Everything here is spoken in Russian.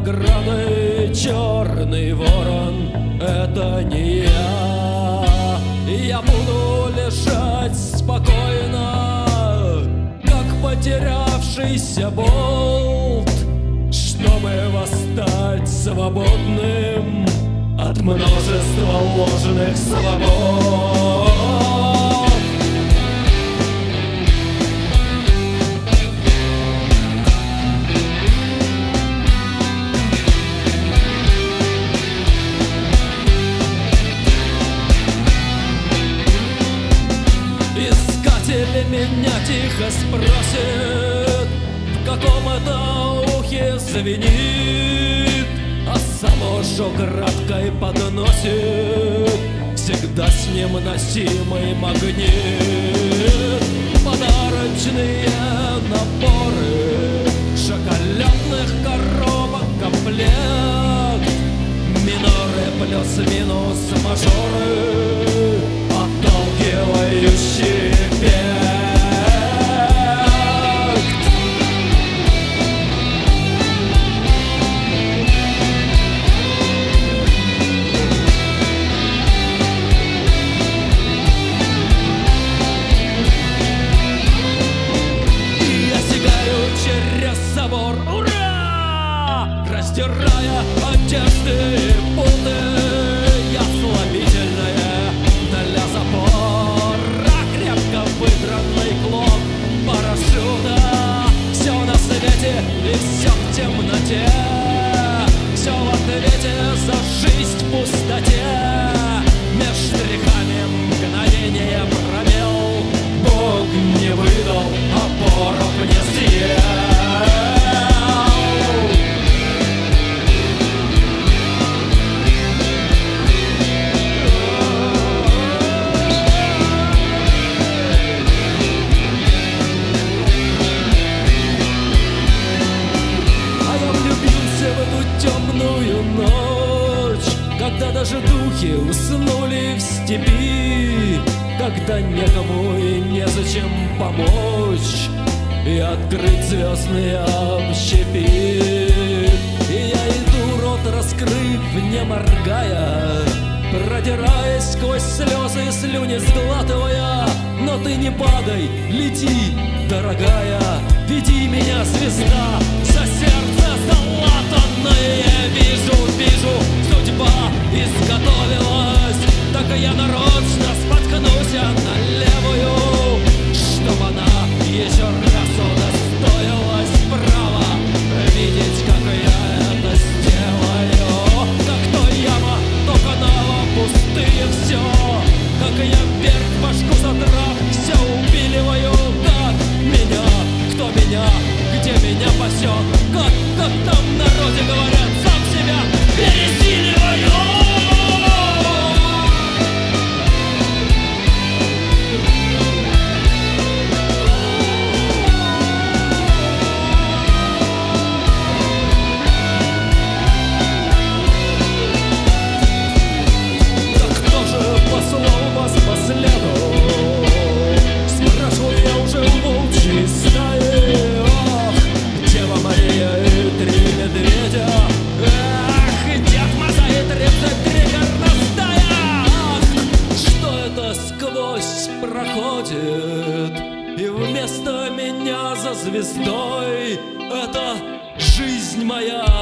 оградой черный ворон — это не я. Я буду лежать спокойно, как потерявшийся болт, чтобы восстать свободным от множества ложных свобод. Искатели меня тихо спросят, в каком это ухе звенит, а сам уж украдкой подносит всегда с ним носимый магнит. Подарочные наборы шоколадных коробок, комплект, миноры плюс-минус мажоры, отталкивающий эффект. Я сигаю через забор, ура! Раздирая одежды и путы, я слабительное для запора, крепко выдранный клок парашюта. Все на свете и все в темноте, все в ответе за жизнь в пустоте. Меж штрихами мгновение промел, Бог не выдал, опоров не съел. Темную ночь, когда даже духи уснули в степи, когда некому и незачем помочь и открыть звездные общепит. И я иду, рот раскрыв, не моргая, продираясь сквозь слезы и слюни сглатывая. Но ты не падай, лети, дорогая, веди меня, звезда, за сердце залатанное. Вижу, судьба изготовилась, так и я нарочно споткнусь на левую, чтоб она еще раз удостоилась права видеть, как я это сделаю. Как то яма, то канава, пустые все, как я вверх башку задрав, все убиливаю. Как меня, кто меня, где меня пасет, как там в народе говорят, сам себя пересиливаю. Так кто же послал вас по следу? Спрашиваю я уже в волчьей стае. Ах, Дева Мария и три медведя, ах, Дед Маза и 33 горностая. Ах, что это сквозь проходит, и вместо меня за звездой это жизнь моя